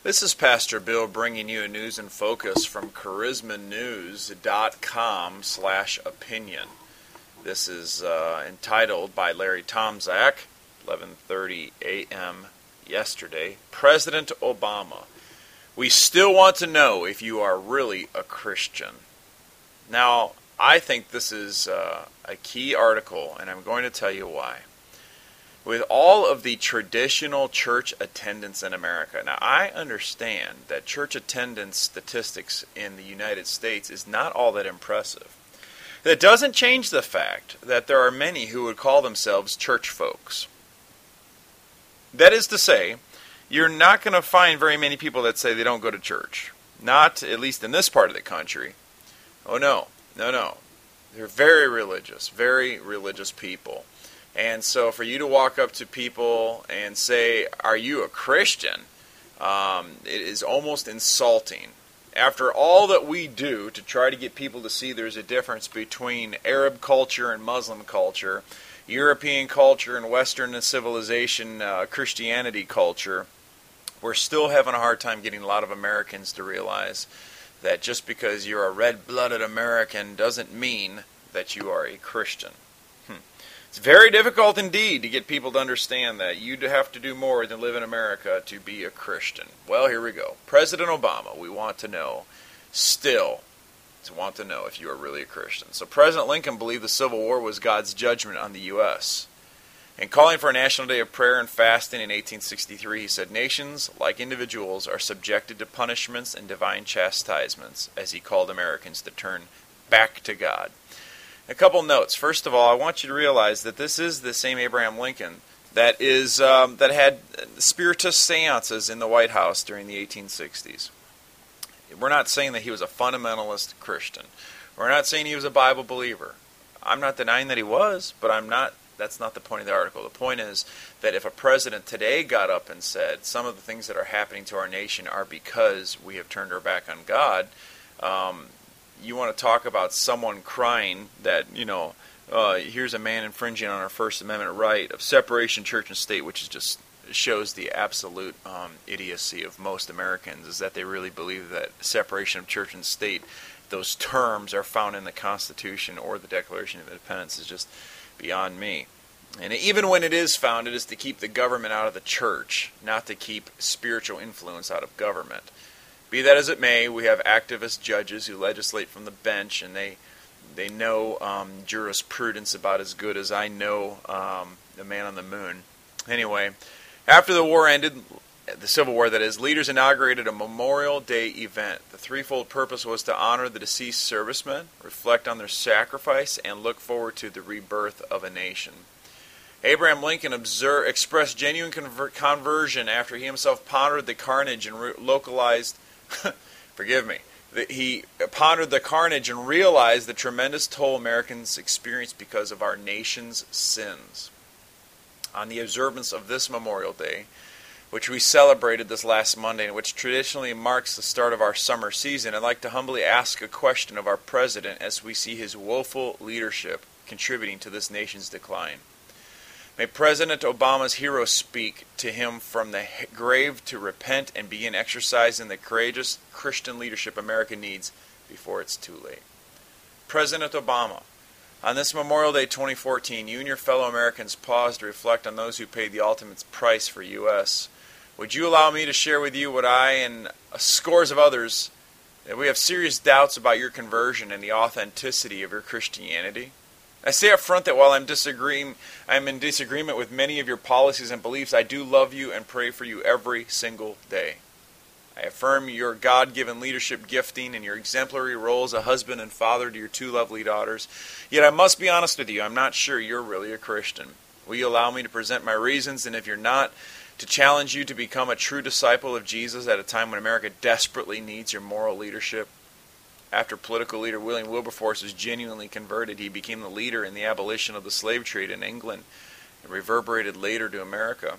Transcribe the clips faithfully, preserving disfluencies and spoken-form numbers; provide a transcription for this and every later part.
This is Pastor Bill bringing you a news in focus from charisma news dot com slash opinion. This is uh, entitled by Larry Tomczak, eleven thirty a.m. yesterday, President Obama. We still want to know if you are really a Christian. Now, I think this is uh, a key article, and I'm going to tell you why. With all of the traditional church attendance in America, now I understand that church attendance statistics in the United States is not all that impressive. That doesn't change the fact that there are many who would call themselves church folks. That is to say, you're not going to find very many people that say they don't go to church. Not, at least in this part of the country. Oh no, no, no. They're very religious, very religious people. And so for you to walk up to people and say, are you a Christian? Um, it is almost insulting. After all that we do to try to get people to see there's a difference between Arab culture and Muslim culture, European culture and Western civilization, uh, Christianity culture, we're still having a hard time getting a lot of Americans to realize that just because you're a red-blooded American doesn't mean that you are a Christian. It's very difficult indeed to get people to understand that you have to do more than live in America to be a Christian. Well, here we go. President Obama, we want to know, still, to want to know if you are really a Christian. So President Lincoln believed the Civil War was God's judgment on the U S In calling for a national day of prayer and fasting in eighteen sixty-three, he said, nations, like individuals, are subjected to punishments and divine chastisements, as he called Americans to turn back to God. A couple notes. First of all, I want you to realize that this is the same Abraham Lincoln that is um, that had spiritist seances in the White House during the eighteen sixties. We're not saying that he was a fundamentalist Christian. We're not saying he was a Bible believer. I'm not denying that he was, but I'm not. That's not the point of the article. The point is that if a president today got up and said some of the things that are happening to our nation are because we have turned our back on God, um, you want to talk about someone crying that, you know, uh, here's a man infringing on our First Amendment right of separation of church and state, which is just shows the absolute um, idiocy of most Americans, is that they really believe that separation of church and state, those terms are found in the Constitution or the Declaration of Independence, is just beyond me. And even when it is found, it is to keep the government out of the church, not to keep spiritual influence out of government. Be that as it may, we have activist judges who legislate from the bench, and they they know um, jurisprudence about as good as I know um, the man on the moon. Anyway, after the war ended, the Civil War that is, leaders inaugurated a Memorial Day event. The threefold purpose was to honor the deceased servicemen, reflect on their sacrifice, and look forward to the rebirth of a nation. Abraham Lincoln observed, expressed genuine conver- conversion after he himself pondered the carnage and re- localized Forgive me. He pondered the carnage and realized the tremendous toll Americans experience because of our nation's sins. On the observance of this Memorial Day, which we celebrated this last Monday, and which traditionally marks the start of our summer season, I'd like to humbly ask a question of our president as we see his woeful leadership contributing to this nation's decline. May President Obama's heroes speak to him from the grave to repent and begin exercising the courageous Christian leadership America needs before it's too late. President Obama, on this Memorial Day twenty fourteen, you and your fellow Americans pause to reflect on those who paid the ultimate price for U S Would you allow me to share with you what I and scores of others, that we have serious doubts about your conversion and the authenticity of your Christianity? I say up front that while I'm disagreeing, I'm in disagreement with many of your policies and beliefs, I do love you and pray for you every single day. I affirm your God-given leadership gifting and your exemplary role as a husband and father to your two lovely daughters. Yet I must be honest with you, I'm not sure you're really a Christian. Will you allow me to present my reasons, and if you're not, to challenge you to become a true disciple of Jesus at a time when America desperately needs your moral leadership? After political leader William Wilberforce was genuinely converted, he became the leader in the abolition of the slave trade in England and reverberated later to America.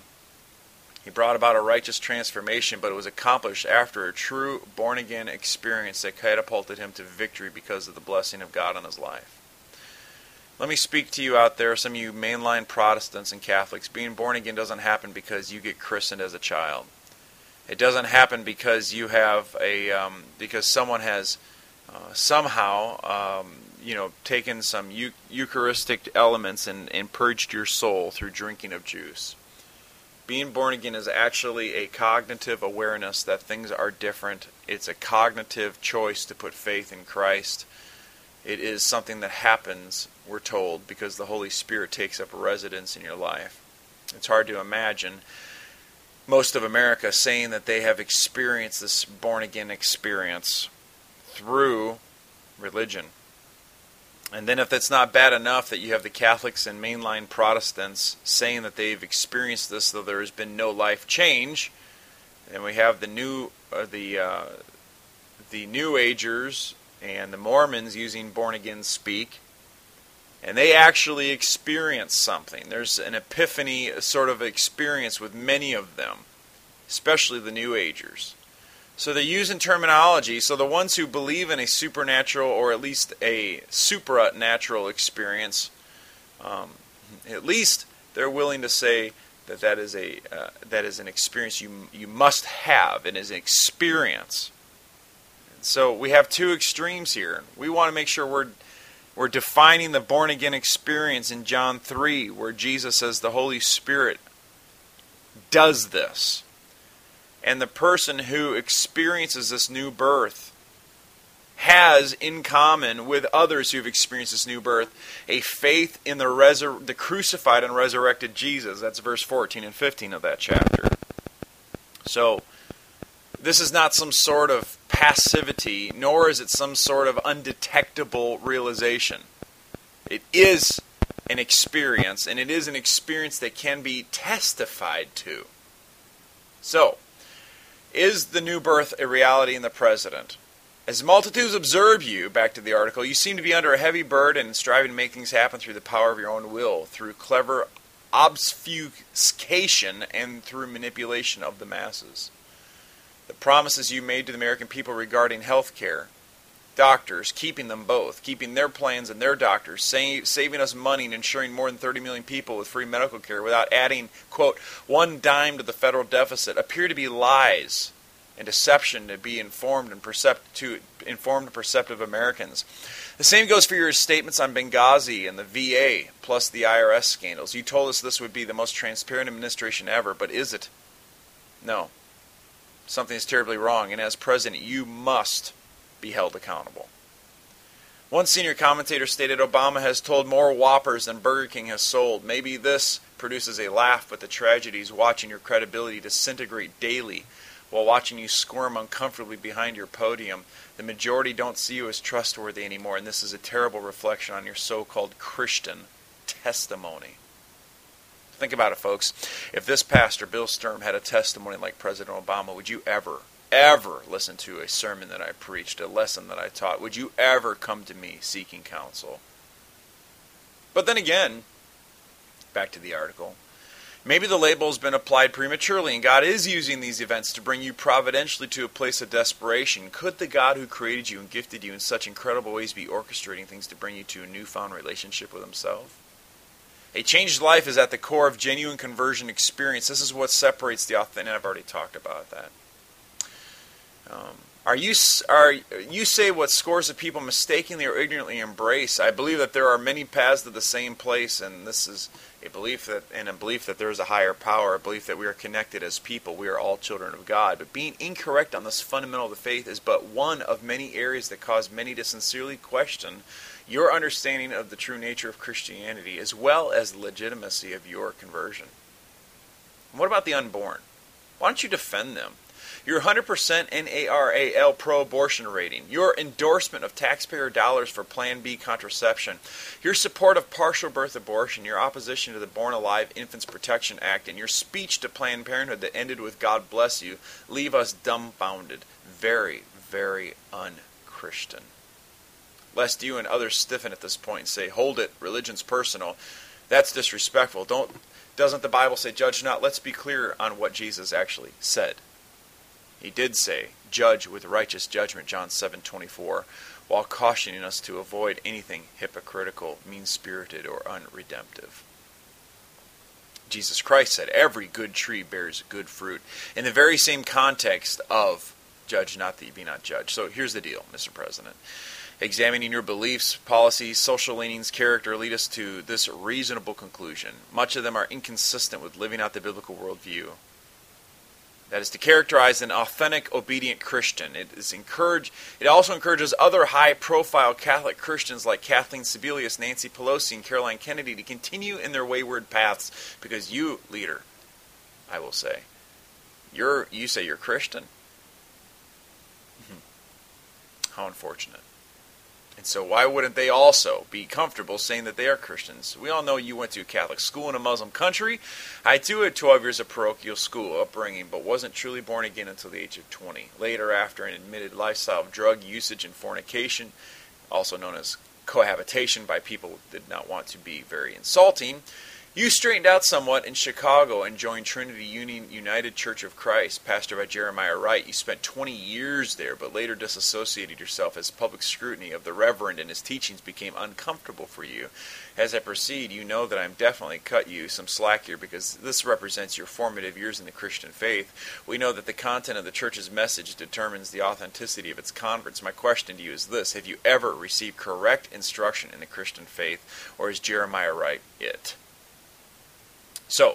He brought about a righteous transformation, but it was accomplished after a true born-again experience that catapulted him to victory because of the blessing of God on his life. Let me speak to you out there, some of you mainline Protestants and Catholics. Being born again doesn't happen because you get christened as a child. It doesn't happen because you have a um, because someone has uh, somehow um, you know taken some eu- Eucharistic elements and, and purged your soul through drinking of juice. Being born again is actually a cognitive awareness that things are different. It's a cognitive choice to put faith in Christ. It is something that happens, we're told, because the Holy Spirit takes up residence in your life. It's hard to imagine most of America saying that they have experienced this born-again experience through religion. And then if that's not bad enough that you have the Catholics and mainline Protestants saying that they've experienced this though there has been no life change, then we have the new uh, the uh, the New Agers and the Mormons using born-again speak, and they actually experience something. There's an epiphany sort of experience with many of them, especially the New Agers. So they're using terminology. So the ones who believe in a supernatural or at least a supranatural experience, um, at least they're willing to say that that is a uh, that is an experience you you must have. It is an experience. And so we have two extremes here. We want to make sure we're we're defining the born again experience in John three, where Jesus says the Holy Spirit does this. And the person who experiences this new birth has in common with others who've experienced this new birth a faith in the resur- the crucified and resurrected Jesus. That's verse fourteen and fifteen of that chapter. So this is not some sort of passivity, nor is it some sort of undetectable realization. It is an experience, and it is an experience that can be testified to. So, is the new birth a reality in the present? As multitudes observe you, back to the article, you seem to be under a heavy burden and striving to make things happen through the power of your own will, through clever obfuscation and through manipulation of the masses. The promises you made to the American people regarding health care, doctors, keeping them both, keeping their plans and their doctors, save, saving us money and ensuring more than thirty million people with free medical care without adding, quote, one dime to the federal deficit, appear to be lies and deception to be informed and percept- to informed and perceptive Americans. The same goes for your statements on Benghazi and the V A, plus the I R S scandals. You told us this would be the most transparent administration ever, but is it? No. Something is terribly wrong, and as president, you must be held accountable. One senior commentator stated Obama has told more whoppers than Burger King has sold. Maybe this produces a laugh, but the tragedy is watching your credibility disintegrate daily while watching you squirm uncomfortably behind your podium. The majority don't see you as trustworthy anymore, and this is a terrible reflection on your so-called Christian testimony. Think about it, folks. If this pastor, Bill Sturm, had a testimony like President Obama, would you ever, ever listen to a sermon that I preached, a lesson that I taught? Would you ever come to me seeking counsel? But then again, back to the article, maybe the label has been applied prematurely, and God is using these events to bring you providentially to a place of desperation. Could the God who created you and gifted you in such incredible ways be orchestrating things to bring you to a newfound relationship with Himself? A changed life is at the core of genuine conversion experience. This is what separates the authentic. And I've already talked about that. Um, are you are you say what scores of people mistakenly or ignorantly embrace? I believe that there are many paths to the same place, and this is a belief that and a belief that there is a higher power, a belief that we are connected as people. We are all children of God. But being incorrect on this fundamental of the faith is but one of many areas that cause many to sincerely question your understanding of the true nature of Christianity, as well as the legitimacy of your conversion. And what about the unborn? Why don't you defend them? Your one hundred percent N A R A L pro-abortion rating, your endorsement of taxpayer dollars for Plan B contraception, your support of partial birth abortion, your opposition to the Born Alive Infants Protection Act, and your speech to Planned Parenthood that ended with God bless you, leave us dumbfounded. Very, very un-Christian. Lest you and others stiffen at this point and say, hold it, religion's personal. That's disrespectful. Don't, doesn't the Bible say, judge not? Let's be clear on what Jesus actually said. He did say, judge with righteous judgment, John seven twenty-four, while cautioning us to avoid anything hypocritical, mean-spirited, or unredemptive. Jesus Christ said, every good tree bears good fruit. In the very same context of judge not that ye be not judged. So here's the deal, Mister President. Examining your beliefs, policies, social leanings, character lead us to this reasonable conclusion. Much of them are inconsistent with living out the biblical worldview. That is to characterize an authentic, obedient Christian. It is encourage. It also encourages other high-profile Catholic Christians like Kathleen Sebelius, Nancy Pelosi, and Caroline Kennedy to continue in their wayward paths. Because you, leader, I will say, you're you say you're Christian. How unfortunate. And so why wouldn't they also be comfortable saying that they are Christians? We all know you went to a Catholic school in a Muslim country. I too had twelve years of parochial school upbringing, but wasn't truly born again until the age of twenty. Later, after an admitted lifestyle of drug usage and fornication, also known as cohabitation by people who did not want to be very insulting, you straightened out somewhat in Chicago and joined Trinity Union United Church of Christ, pastored by Jeremiah Wright. You spent twenty years there, but later disassociated yourself as public scrutiny of the Reverend and his teachings became uncomfortable for you. As I proceed, you know that I'm definitely cut you some slack here because this represents your formative years in the Christian faith. We know that the content of the church's message determines the authenticity of its converts. My question to you is this: have you ever received correct instruction in the Christian faith, or is Jeremiah Wright it? So,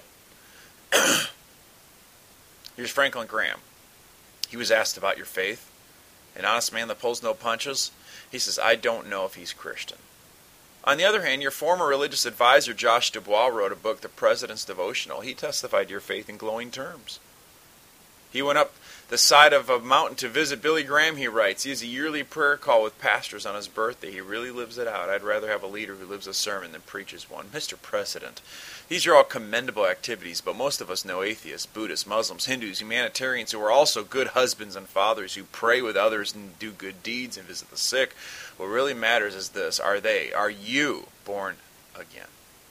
here's Franklin Graham. He was asked about your faith. An honest man that pulls no punches. He says, I don't know if he's Christian. On the other hand, your former religious advisor, Josh Dubois, wrote a book, The President's Devotional. He testified to your faith in glowing terms. He went up the side of a mountain to visit Billy Graham, he writes. He has a yearly prayer call with pastors on his birthday. He really lives it out. I'd rather have a leader who lives a sermon than preaches one. Mister President, these are all commendable activities, but most of us know atheists, Buddhists, Muslims, Hindus, humanitarians who are also good husbands and fathers who pray with others and do good deeds and visit the sick. What really matters is this: are they, are you born again?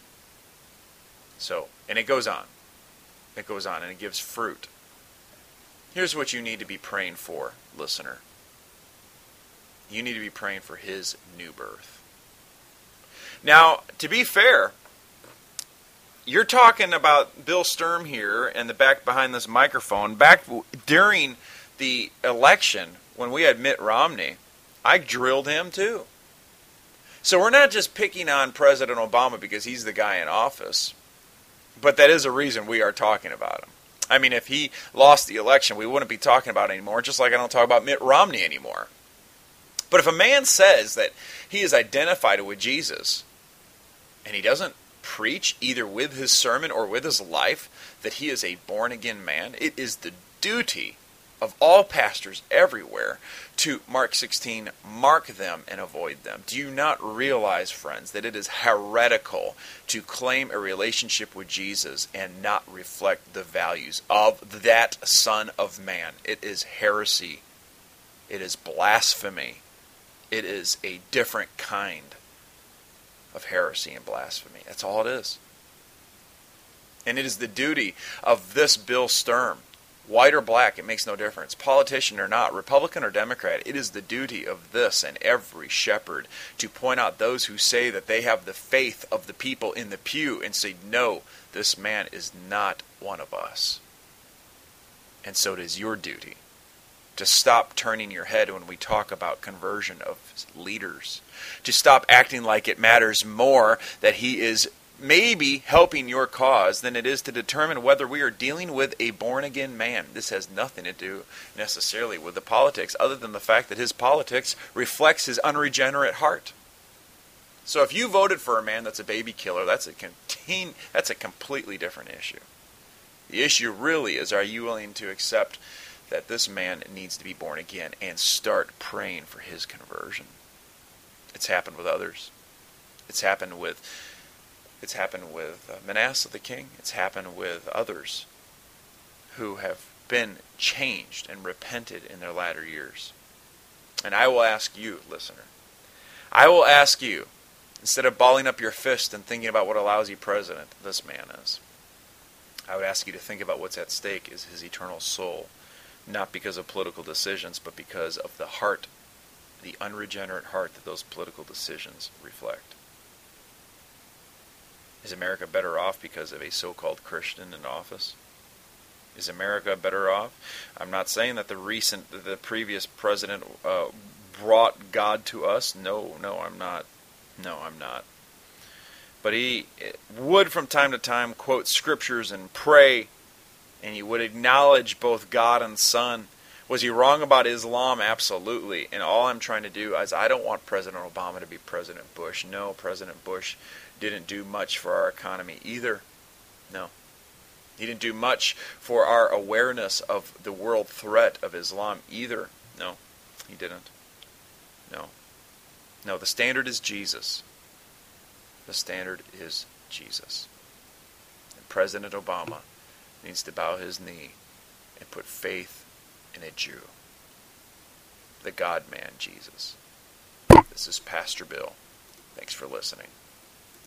So, and it goes on. It goes on, and it gives fruit. Here's what you need to be praying for, listener. You need to be praying for his new birth. Now, to be fair, you're talking about Bill Sturm here and the back behind this microphone. Back during the election, when we had Mitt Romney, I drilled him too. So we're not just picking on President Obama because he's the guy in office, but that is a reason we are talking about him. I mean, if he lost the election, we wouldn't be talking about it anymore, just like I don't talk about Mitt Romney anymore. But if a man says that he is identified with Jesus, and he doesn't preach either with his sermon or with his life that he is a born-again man, it is the duty of all pastors everywhere to, Mark sixteen, mark them and avoid them. Do you not realize, friends, that it is heretical to claim a relationship with Jesus and not reflect the values of that Son of Man? It is heresy. It is blasphemy. It is a different kind of heresy and blasphemy. That's all it is. And it is the duty of this Bill Sturm, white or black, it makes no difference, politician or not, Republican or Democrat, it is the duty of this and every shepherd to point out those who say that they have the faith of the people in the pew and say, no, this man is not one of us. And so it is your duty to stop turning your head when we talk about conversion of leaders, to stop acting like it matters more that he is maybe helping your cause than it is to determine whether we are dealing with a born-again man. This has nothing to do necessarily with the politics, other than the fact that his politics reflects his unregenerate heart. So if you voted for a man that's a baby killer, that's a contain, that's a completely different issue. The issue really is, are you willing to accept that this man needs to be born again and start praying for his conversion? It's happened with others. It's happened with It's happened with uh, Manasseh the king. It's happened with others who have been changed and repented in their latter years. And I will ask you, listener, I will ask you, instead of balling up your fist and thinking about what a lousy president this man is, I would ask you to think about what's at stake is his eternal soul, not because of political decisions, but because of the heart, the unregenerate heart that those political decisions reflect. Is America better off because of a so-called Christian in office? Is America better off? I'm not saying that the recent, the previous president uh, brought God to us. No, no, I'm not. No, I'm not. But he would from time to time quote scriptures and pray, and he would acknowledge both God and Son. Was he wrong about Islam? Absolutely. And all I'm trying to do is, I don't want President Obama to be President Bush. No, President Bush didn't do much for our economy either. No. He didn't do much for our awareness of the world threat of Islam either. No, he didn't. No. No, the standard is Jesus. The standard is Jesus. And President Obama needs to bow his knee and put faith in a Jew. The God-man, Jesus. This is Pastor Bill. Thanks for listening.